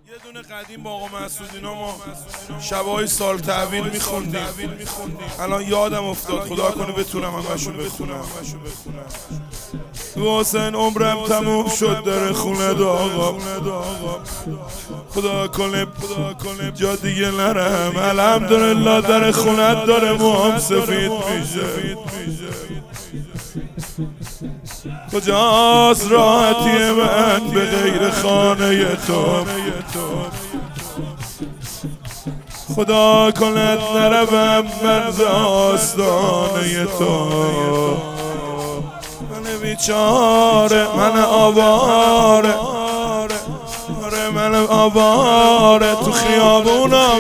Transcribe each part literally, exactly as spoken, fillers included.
یه دونه قدیم با آقا مسعود اینا ما شبای سال تحویل میخوندیم. الان یادم افتاد، خدا کنه بتونم همشون بخونم. تو حسین عمرم تموم شد در خونه داغا، خدا کنه جا دیگه نرم. الحمدلله در خونت داره موام سفید میشه. کجاست راحتی من به غیر خانه تو؟ خدا کند نروم من ز آستانه تو. من بیچاره، من آواره، من آواره تو خیابونا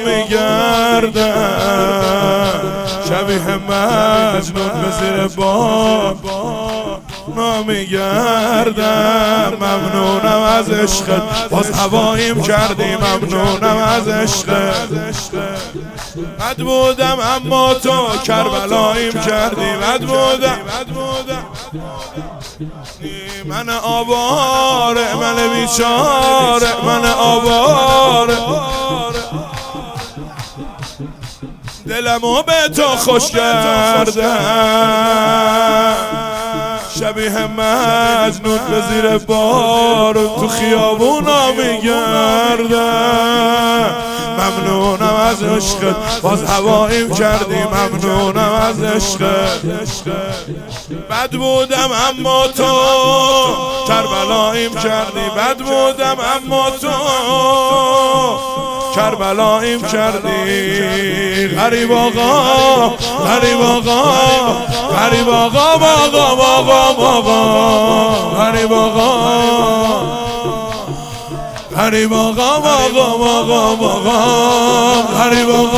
میگردم، شبیه مجنون به زیر بام نمیگردم. ممنونم از عشقت، باز هواییم کردی. ممنونم از عشقت، بد بودم اما تو کربلاییم کردی. بد بودم من آواره، من بیچاره، من آواره، دلمو به تو خوش کردم، شبیه مجنون به زیر بار تو خیابونا میگردم. ممنونم از عشقت، باز هواییم کردی. ممنونم از عشقت، بد بودم اما تو کربلاییم کردی. بد بودم اما تو کربلاییم کردی. غریب آقا، غریب آقا، غریب آقا، آقا آقا آقا، غریب آقا، غریب آقا، آقا آقا آقا، غریب آقا،